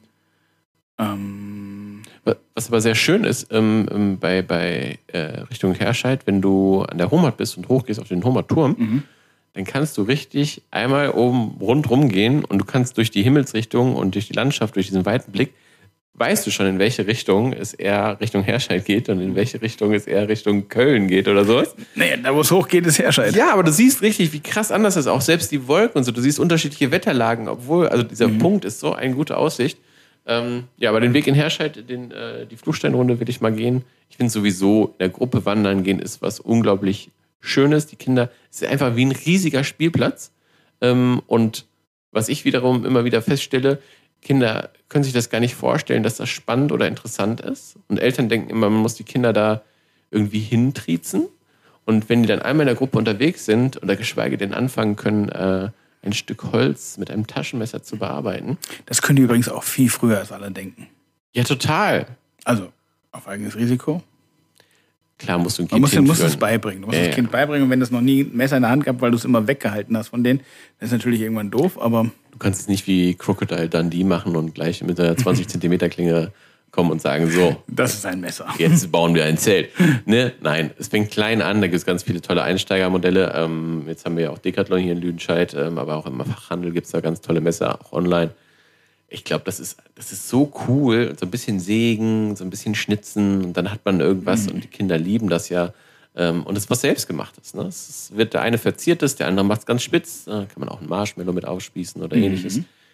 A: Ähm
B: Was aber sehr schön ist, ähm, bei, bei äh, Richtung Herscheid, wenn du an der Homert bist und hochgehst auf den Homerturm,
A: mhm.
B: dann kannst du richtig einmal oben rundrum gehen und du kannst durch die Himmelsrichtung und durch die Landschaft, durch diesen weiten Blick, weißt du schon, in welche Richtung es eher Richtung Herscheid geht und in welche Richtung es eher Richtung Köln geht oder sowas.
A: Naja, da wo es hochgeht, ist Herscheid.
B: Ja, aber du siehst richtig, wie krass anders das ist. Auch selbst die Wolken und so. Du siehst unterschiedliche Wetterlagen, obwohl, also dieser mhm. Punkt ist so eine gute Aussicht. Ähm, ja, aber den Weg in Herscheid, den, äh, die Fluchsteinrunde will ich mal gehen. Ich finde sowieso, in der Gruppe wandern gehen ist was unglaublich Schönes. Die Kinder, es ist einfach wie ein riesiger Spielplatz. Ähm, und was ich wiederum immer wieder feststelle, Kinder können sich das gar nicht vorstellen, dass das spannend oder interessant ist. Und Eltern denken immer, man muss die Kinder da irgendwie hintriezen. Und wenn die dann einmal in der Gruppe unterwegs sind oder geschweige denn anfangen können, äh, ein Stück Holz mit einem Taschenmesser zu bearbeiten.
A: Das können die übrigens auch viel früher als alle denken.
B: Ja, total.
A: Also, auf eigenes Risiko.
B: Klar, musst du ein Kind
A: Man muss,
B: hinführen.
A: musst es beibringen. Du musst
B: ja,
A: das Kind
B: ja.
A: beibringen. Und wenn das noch nie ein Messer in der Hand gehabt, weil du es immer weggehalten hast von denen, das ist natürlich irgendwann doof, aber...
B: Du kannst es nicht wie Crocodile Dundee machen und gleich mit einer zwanzig Zentimeter Klinge kommen und sagen, so.
A: Das ist ein Messer.
B: Jetzt bauen wir ein Zelt. Ne? Nein, es fängt klein an, da gibt es ganz viele tolle Einsteigermodelle. Ähm, jetzt haben wir ja auch Decathlon hier in Lüdenscheid, ähm, aber auch im Fachhandel gibt es da ganz tolle Messer, auch online. Ich glaube, das ist, das ist so cool. So ein bisschen sägen, so ein bisschen schnitzen und dann hat man irgendwas mhm. und die Kinder lieben das ja. Ähm, und es ist was Selbstgemachtes. Ne? Es wird der eine verziert ist, der andere macht es ganz spitz. Da kann man auch einen Marshmallow mit aufspießen oder mhm. ähnliches.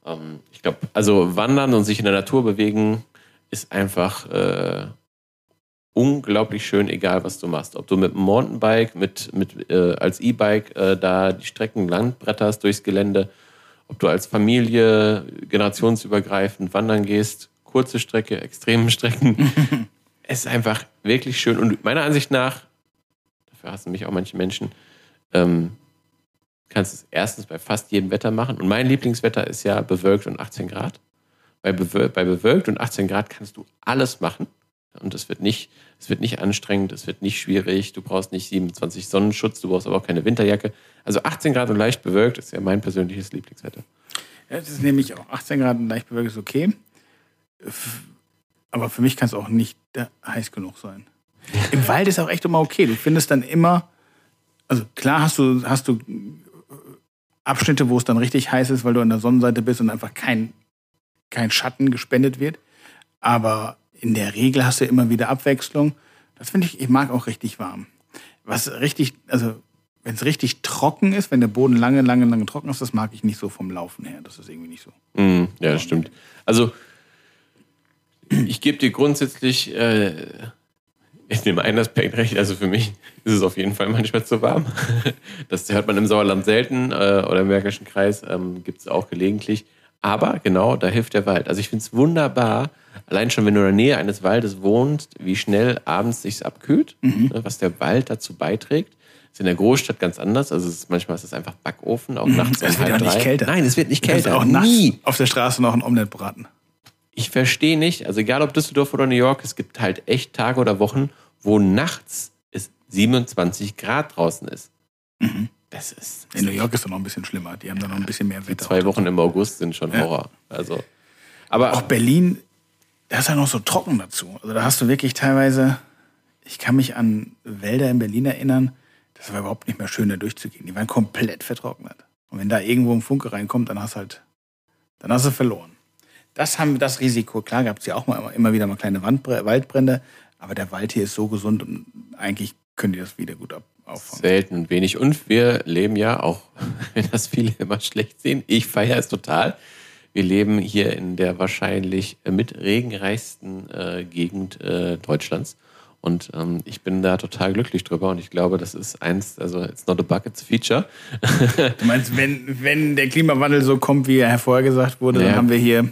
B: Ähm, ich glaube, also wandern und sich in der Natur bewegen ist einfach äh, unglaublich schön, egal was du machst. Ob du mit dem Mountainbike, mit, mit, äh, als E-Bike äh, da die Strecken landbretterst durchs Gelände, ob du als Familie generationsübergreifend wandern gehst, kurze Strecke, extreme Strecken. Es ist einfach wirklich schön. Und meiner Ansicht nach, dafür hassen mich auch manche Menschen, ähm, kannst du es erstens bei fast jedem Wetter machen. Und mein Lieblingswetter ist ja bewölkt und achtzehn Grad. Bei, bewöl- bei bewölkt und achtzehn Grad kannst du alles machen. Und es wird nicht, es wird nicht anstrengend, es wird nicht schwierig. Du brauchst nicht siebenundzwanzig Sonnenschutz, du brauchst aber auch keine Winterjacke. Also achtzehn Grad und leicht bewölkt ist ja mein persönliches Lieblingswetter.
A: Ja, das ist nämlich auch achtzehn Grad und leicht bewölkt ist okay. Aber für mich kann es auch nicht heiß genug sein. Im Wald ist auch echt immer okay. Du findest dann immer, also klar hast du, hast du Abschnitte, wo es dann richtig heiß ist, weil du an der Sonnenseite bist und einfach kein, kein Schatten gespendet wird. Aber in der Regel hast du immer wieder Abwechslung. Das finde ich, ich mag auch richtig warm. Was richtig, also wenn es richtig trocken ist, wenn der Boden lange, lange, lange trocken ist, das mag ich nicht so vom Laufen her. Das ist irgendwie nicht so.
B: Mm, ja, das stimmt. Also ich gebe dir grundsätzlich äh, in dem einen Aspekt recht. Also für mich ist es auf jeden Fall manchmal zu warm. Das hört man im Sauerland selten äh, oder im Märkischen Kreis ähm, gibt es auch gelegentlich. Aber genau, da hilft der Wald. Also ich finde es wunderbar, allein schon, wenn du in der Nähe eines Waldes wohnst, wie schnell abends sich's abkühlt, mhm. ne, was der Wald dazu beiträgt. Ist in der Großstadt ganz anders. Also es ist, manchmal ist es einfach Backofen, auch nachts um halb drei. Es wird auch nicht kälter. Nein, es wird nicht kälter.
A: Auch nachts nie auf der Straße noch ein Omelett braten.
B: Ich verstehe nicht, also egal ob Düsseldorf oder New York, es gibt halt echt Tage oder Wochen, wo nachts es siebenundzwanzig Grad draußen ist.
A: Mhm.
B: Das ist.
A: In New York ist es noch ein bisschen schlimmer. Die haben da noch ein bisschen mehr Wetter.
B: Die zwei Wochen im August sind schon Horror. Ja. Also, aber
A: auch Berlin, da ist ja noch so trocken dazu. Also da hast du wirklich teilweise, ich kann mich an Wälder in Berlin erinnern, das war überhaupt nicht mehr schön, da durchzugehen. Die waren komplett vertrocknet. Und wenn da irgendwo ein Funke reinkommt, dann hast du halt, dann hast du verloren. Das haben das Risiko. Klar gab es ja auch mal immer wieder mal kleine Wandbre- Waldbrände, aber der Wald hier ist so gesund und eigentlich können die das wieder gut ab- auffangen.
B: Selten und wenig. Und wir leben ja auch, wenn das viele immer schlecht sehen, ich feiere es total. Wir leben hier in der wahrscheinlich mit regenreichsten äh, Gegend äh, Deutschlands. Und ähm, ich bin da total glücklich drüber und ich glaube, das ist eins, also it's not a bug, it's a feature.
A: Du meinst, wenn, wenn der Klimawandel so kommt, wie er hervorgesagt wurde, ja, dann haben wir hier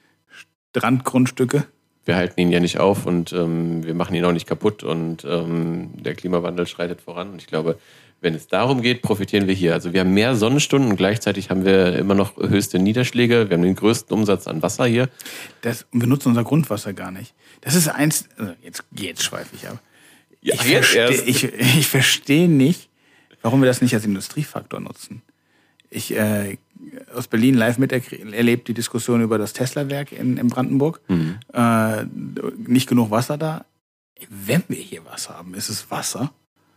A: Strandgrundstücke?
B: Wir halten ihn ja nicht auf und ähm, wir machen ihn auch nicht kaputt und ähm, der Klimawandel schreitet voran. Und ich glaube, wenn es darum geht, profitieren wir hier. Also wir haben mehr Sonnenstunden und gleichzeitig haben wir immer noch höchste Niederschläge. Wir haben den größten Umsatz an Wasser hier.
A: Das, und wir nutzen unser Grundwasser gar nicht. Das ist eins, also jetzt, jetzt schweife ich ab.
B: Ja,
A: ich verstehe ich, ich versteh nicht, warum wir das nicht als Industriefaktor nutzen. Ich äh, aus Berlin live miterlebt die Diskussion über das Tesla-Werk in, in Brandenburg. Mhm. Äh, nicht genug Wasser da. Wenn wir hier Wasser haben, ist es Wasser.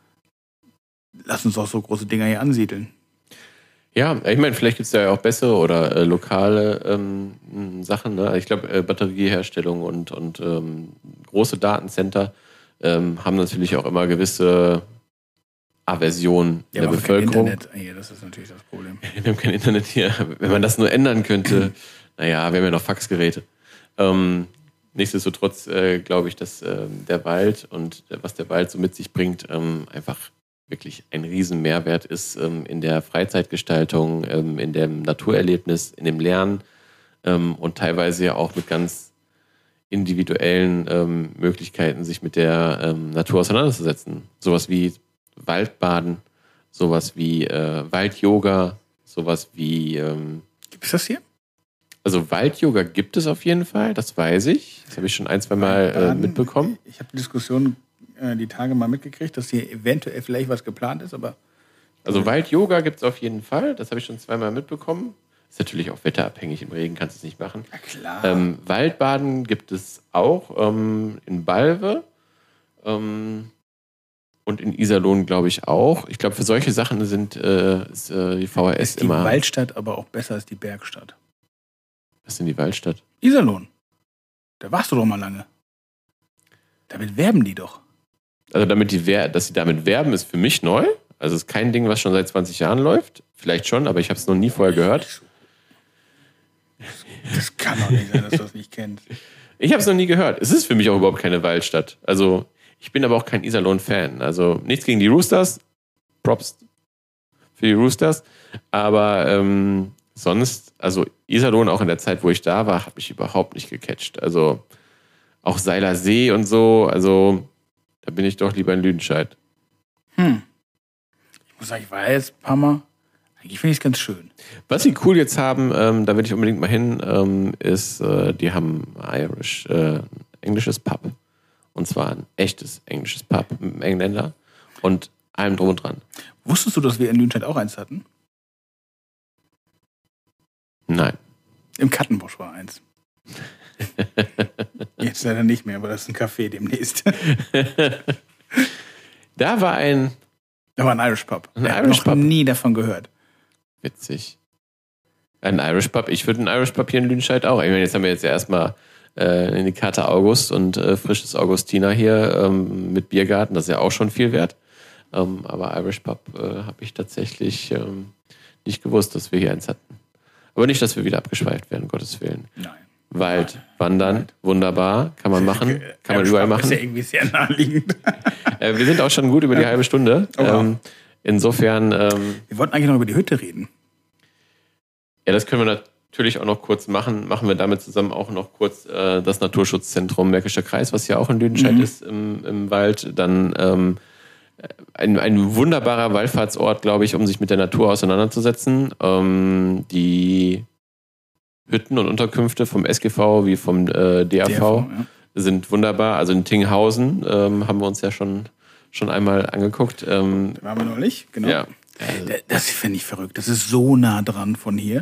A: Lass uns auch so große Dinger hier ansiedeln.
B: Ja, ich meine, vielleicht gibt es ja auch bessere oder äh, lokale ähm, Sachen. Ne? Ich glaube, äh, Batterieherstellung und, und ähm, große Datencenter ähm, haben natürlich auch immer gewisse Aversion
A: ja,
B: der Bevölkerung.
A: Kein Internet. Ja, das ist natürlich das Problem.
B: Wir haben kein Internet hier. Wenn man das nur ändern könnte, naja, wir haben ja noch Faxgeräte. Ähm, nichtsdestotrotz äh, glaube ich, dass äh, der Wald und äh, was der Wald so mit sich bringt, ähm, einfach wirklich ein riesen Mehrwert ist ähm, in der Freizeitgestaltung, ähm, in dem Naturerlebnis, in dem Lernen ähm, und teilweise ja auch mit ganz individuellen ähm, Möglichkeiten, sich mit der ähm, Natur auseinanderzusetzen. Sowas wie Waldbaden, sowas wie äh, Wald-Yoga, sowas wie... Ähm,
A: gibt es das hier?
B: Also Wald-Yoga gibt es auf jeden Fall, das weiß ich. Das habe ich schon ein, zwei Mal äh, mitbekommen.
A: Ich habe die Diskussion äh, die Tage mal mitgekriegt, dass hier eventuell vielleicht was geplant ist, aber...
B: Also Wald-Yoga gibt es auf jeden Fall, das habe ich schon zweimal mitbekommen. Ist natürlich auch wetterabhängig, im Regen kannst du es nicht machen.
A: Na klar.
B: Ähm, Waldbaden gibt es auch ähm, in Balve. Ähm, Und in Iserlohn, glaube ich, auch. Ich glaube, für solche Sachen sind äh, ist, äh, die V H S
A: ist die
B: immer...
A: Die Waldstadt aber auch besser als die Bergstadt.
B: Was ist denn die Waldstadt?
A: Iserlohn. Da warst du doch mal lange. Damit werben die doch.
B: Also, damit die, dass sie damit werben, ist für mich neu. Also, es ist kein Ding, was schon seit zwanzig Jahren läuft. Vielleicht schon, aber ich habe es noch nie vorher gehört.
A: Das kann doch nicht sein, dass du das nicht kennst.
B: Ich habe es noch nie gehört. Es ist für mich auch überhaupt keine Waldstadt. Also, ich bin aber auch kein Iserlohn-Fan. Also, nichts gegen die Roosters. Props für die Roosters. Aber ähm, sonst, also Iserlohn auch in der Zeit, wo ich da war, habe ich überhaupt nicht gecatcht. Also, auch Seiler See und so. Also, da bin ich doch lieber in Lüdenscheid.
A: Hm. Ich muss sagen, ich war jetzt ein paar Mal. Eigentlich finde ich es ganz schön.
B: Was sie cool jetzt haben, ähm, da will ich unbedingt mal hin, ähm, ist, äh, die haben Irish, äh, englisches Pub. Und zwar ein echtes englisches Pub mit einem Engländer und allem drum und dran.
A: Wusstest du, dass wir in Lüdenscheid auch eins hatten?
B: Nein.
A: Im Kattenbusch war eins. Jetzt leider nicht mehr, aber das ist ein Café demnächst.
B: Da war ein...
A: Da war ein Irish Pub.
B: Ein
A: Ich habe
B: Irish
A: noch
B: Pub.
A: nie davon gehört.
B: Witzig. Ein Irish Pub. Ich würde einen Irish Pub hier in Lüdenscheid auch. Ich meine, jetzt haben wir jetzt ja erstmal äh, in die Karte August und äh, frisches Augustiner hier ähm, mit Biergarten. Das ist ja auch schon viel wert. Ähm, aber Irish Pub äh, habe ich tatsächlich ähm, nicht gewusst, dass wir hier eins hatten. Aber nicht, dass wir wieder abgeschweift werden, um Gottes Willen.
A: Nein.
B: Wald,
A: Nein.
B: Wandern,
A: Nein.
B: wunderbar. Kann man machen. Kann man
A: Irish
B: überall
A: Pub
B: machen.
A: ist ja irgendwie sehr naheliegend.
B: Äh, wir sind auch schon gut über die halbe Stunde.
A: Oh, wow.
B: ähm, insofern... Ähm,
A: Wir wollten eigentlich noch über die Hütte reden.
B: Ja, das können wir natürlich auch noch kurz machen. Machen wir damit zusammen auch noch kurz äh, das Naturschutzzentrum Märkischer Kreis, was ja auch in Lüdenscheid
A: Mhm.
B: ist im, im Wald. Dann ähm, ein, ein wunderbarer Wallfahrtsort, glaube ich, um sich mit der Natur auseinanderzusetzen. Ähm, die Hütten und Unterkünfte vom S G V wie vom äh, D A V,
A: D A V, ja.
B: sind wunderbar. Also in Tinghausen ähm, haben wir uns ja schon, schon einmal angeguckt. Ähm,
A: Da waren wir neulich, genau.
B: ja.
A: Das finde ich verrückt. Das ist so nah dran von hier.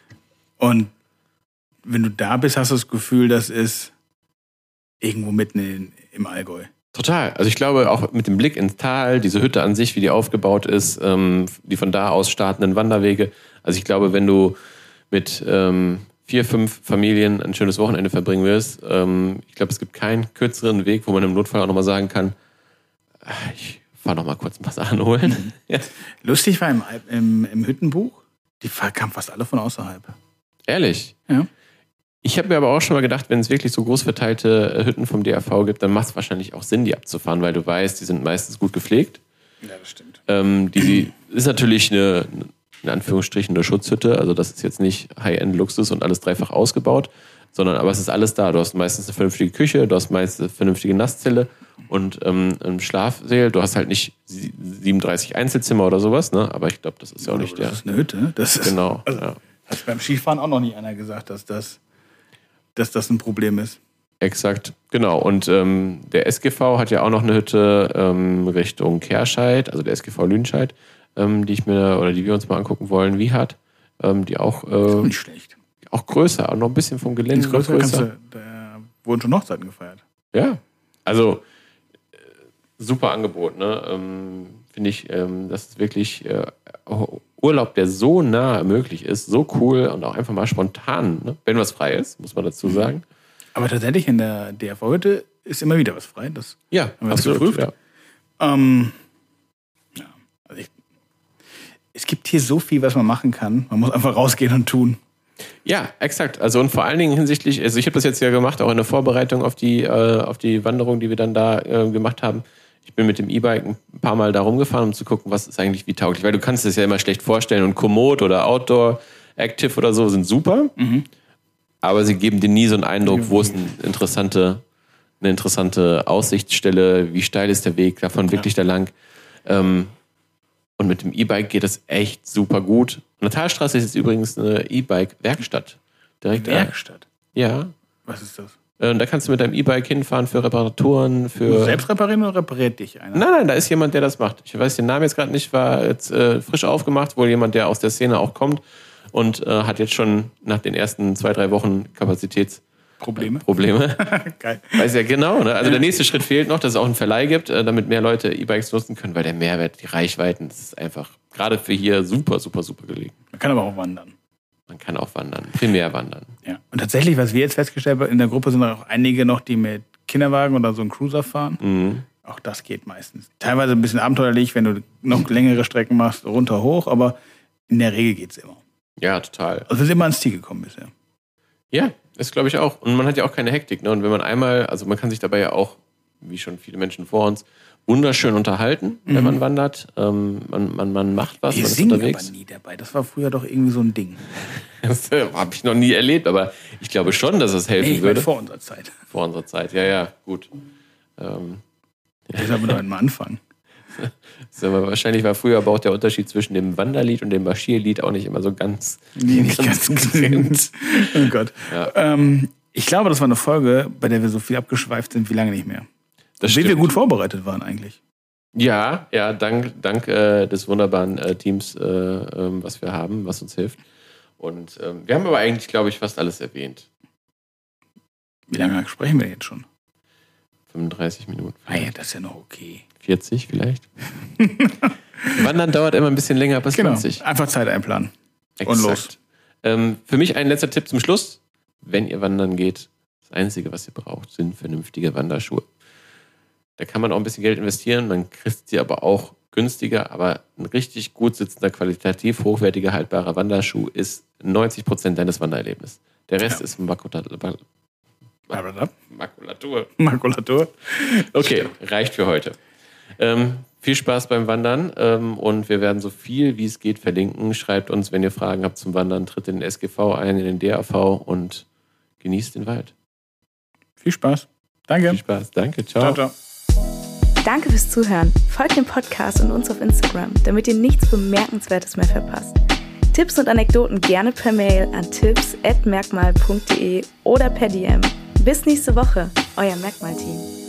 A: Und wenn du da bist, hast du das Gefühl, das ist irgendwo mitten in, im Allgäu.
B: Total. Also ich glaube auch mit dem Blick ins Tal, diese Hütte an sich, wie die aufgebaut ist, ähm, die von da aus startenden Wanderwege. Also ich glaube, wenn du mit ähm, vier, fünf Familien ein schönes Wochenende verbringen wirst, ähm, ich glaube, es gibt keinen kürzeren Weg, wo man im Notfall auch nochmal sagen kann, ach, ich fahre nochmal kurz ein paar Sachen holen. Ja.
A: Lustig war im, Al- im, im Hüttenbuch, die kamen fast alle von außerhalb.
B: Ehrlich?
A: Ja.
B: Ich habe mir aber auch schon mal gedacht, wenn es wirklich so groß verteilte äh, Hütten vom D A V gibt, dann macht es wahrscheinlich auch Sinn, die abzufahren, weil du weißt, die sind meistens gut gepflegt.
A: Ja, das stimmt.
B: Ähm, die ist natürlich eine, in Anführungsstrichen, eine Schutzhütte. Also das ist jetzt nicht High-End-Luxus und alles dreifach ausgebaut, sondern aber es ist alles da. Du hast meistens eine vernünftige Küche, du hast meistens eine vernünftige Nasszelle und ähm, ein Schlafsäle. Du hast halt nicht siebenunddreißig Einzelzimmer oder sowas, ne? Aber ich glaube, das ist ja auch nicht der...
A: Das ist eine Hütte. Das ist,
B: Genau,
A: also,
B: ja.
A: hat beim Skifahren auch noch nie einer gesagt, dass das, dass das ein Problem ist.
B: Exakt, genau. Und ähm, der S G V hat ja auch noch eine Hütte ähm, Richtung Kehrscheid, also der S G V Lüdenscheid, ähm, die ich mir oder die wir uns mal angucken wollen, wie hat, ähm, die auch,
A: Das ist
B: äh,
A: nicht schlecht.
B: auch größer, auch noch ein bisschen vom Gelände
A: Ins Größere
B: größer.
A: kannst du, da wurden schon Hochzeiten gefeiert.
B: Ja, also äh, super Angebot, ne? Ähm, Finde ich, ähm, das ist wirklich äh, Urlaub, der so nah möglich ist, so cool und auch einfach mal spontan, ne? Wenn was frei ist, muss man dazu sagen.
A: Aber tatsächlich in der D A V-Hütte ist immer wieder was frei. Das
B: Ja,
A: haben wir das
B: absolut.
A: geprüft.
B: Ja.
A: Ähm, ja, also ich, es gibt hier so viel, was man machen kann. Man muss einfach rausgehen und tun.
B: Ja, exakt. Also und vor allen Dingen hinsichtlich, also ich habe das jetzt ja gemacht, auch in der Vorbereitung auf die, äh, auf die Wanderung, die wir dann da äh, gemacht haben. Ich bin mit dem E-Bike ein paar Mal da rumgefahren, um zu gucken, was ist eigentlich wie tauglich. Weil du kannst es ja immer schlecht vorstellen und Komoot oder Outdoor Active oder so sind super,
A: Mhm.
B: aber sie geben dir nie so einen Eindruck, wo ist eine interessante, eine interessante Aussichtsstelle, wie steil ist der Weg, davon wirklich da lang. Ähm, und mit dem E-Bike geht das echt super gut. An der Talstraße ist jetzt übrigens eine E-Bike-Werkstatt. Direkt da.
A: Werkstatt.
B: Ja.
A: Was ist das?
B: Äh, Da kannst du mit deinem E-Bike hinfahren für Reparaturen,
A: Musst
B: für...
A: du selbst reparieren oder repariert dich einer?
B: Nein, nein, da ist jemand, der das macht. Ich weiß den Namen jetzt gerade nicht, war jetzt äh, frisch aufgemacht, wohl jemand, der aus der Szene auch kommt und äh, hat jetzt schon nach den ersten zwei, drei Wochen Kapazitätsprobleme.
A: Probleme? Geil.
B: Weiß ja genau, ne? Also der nächste Schritt fehlt noch, dass es auch einen Verleih gibt, äh, damit mehr Leute E-Bikes nutzen können, weil der Mehrwert, die Reichweiten, das ist einfach gerade für hier super, super, super gelegen.
A: Man kann aber auch wandern.
B: Man kann auch wandern, primär wandern.
A: Ja. Und tatsächlich, was wir jetzt festgestellt haben, in der Gruppe sind auch einige noch, die mit Kinderwagen oder so einen Cruiser fahren.
B: Mhm.
A: Auch das geht meistens. Teilweise ein bisschen abenteuerlich, wenn du noch längere Strecken machst, runter, hoch, aber in der Regel geht's immer.
B: Ja, total.
A: Also wir sind immer ans Ziel gekommen bisher.
B: Ja, ist glaube ich auch. Und man hat ja auch keine Hektik. Ne? Und wenn man einmal, also man kann sich dabei ja auch, wie schon viele Menschen vor uns, wunderschön unterhalten, mhm. wenn man wandert. Ähm, man, man, man macht was,
A: Wir
B: man ist
A: singen
B: unterwegs.
A: aber nie dabei. Das war früher doch irgendwie so ein Ding.
B: Das äh, habe ich noch nie erlebt, aber ich glaube schon, dass es helfen
A: nee, ich
B: würde.
A: meine vor unserer Zeit.
B: Vor unserer Zeit, ja, ja, gut. Ähm,
A: Das sollten wir doch mal anfangen.
B: So, wahrscheinlich war früher aber auch der Unterschied zwischen dem Wanderlied und dem Marschierlied auch nicht immer so ganz,
A: Nee, nicht ganz getrennt. Oh Gott.
B: Ja.
A: Ähm, ich glaube, das war eine Folge, bei der wir so viel abgeschweift sind wie lange nicht mehr.
B: Das
A: Wie wir
B: stimmt.
A: gut vorbereitet waren eigentlich.
B: Ja, ja, dank, dank äh, des wunderbaren äh, Teams, äh, ähm, was wir haben, was uns hilft. Und ähm, wir haben aber eigentlich, glaube ich, fast alles erwähnt.
A: Wie lange sprechen wir jetzt schon?
B: fünfunddreißig Minuten.
A: Ah ja, das ist ja noch okay.
B: vierzig vielleicht. Wandern dauert immer ein bisschen länger als
A: Genau,
B: zwanzig.
A: einfach Zeit einplanen.
B: Exakt.
A: Und los.
B: Ähm, für mich ein letzter Tipp zum Schluss. Wenn ihr wandern geht, das Einzige, was ihr braucht, sind vernünftige Wanderschuhe. Da kann man auch ein bisschen Geld investieren, man kriegt sie aber auch günstiger, aber ein richtig gut sitzender, qualitativ hochwertiger, haltbarer Wanderschuh ist neunzig Prozent deines Wandererlebnisses. Der Rest
A: Ja.
B: ist Makulatur. Makulatur.
A: Makulatur.
B: Okay, reicht für heute. Ähm, viel Spaß beim Wandern ähm, und wir werden so viel wie es geht verlinken. Schreibt uns, wenn ihr Fragen habt zum Wandern, tritt in den S G V ein, in den D A V und genießt den Wald.
A: Viel Spaß. Danke.
B: Viel Spaß. Danke. Ciao.
A: Ciao, ciao.
C: Danke fürs Zuhören. Folgt dem Podcast und uns auf Instagram, damit ihr nichts Bemerkenswertes mehr verpasst. Tipps und Anekdoten gerne per Mail an tipps at merkmal punkt de oder per D M. Bis nächste Woche, euer Merkmal-Team.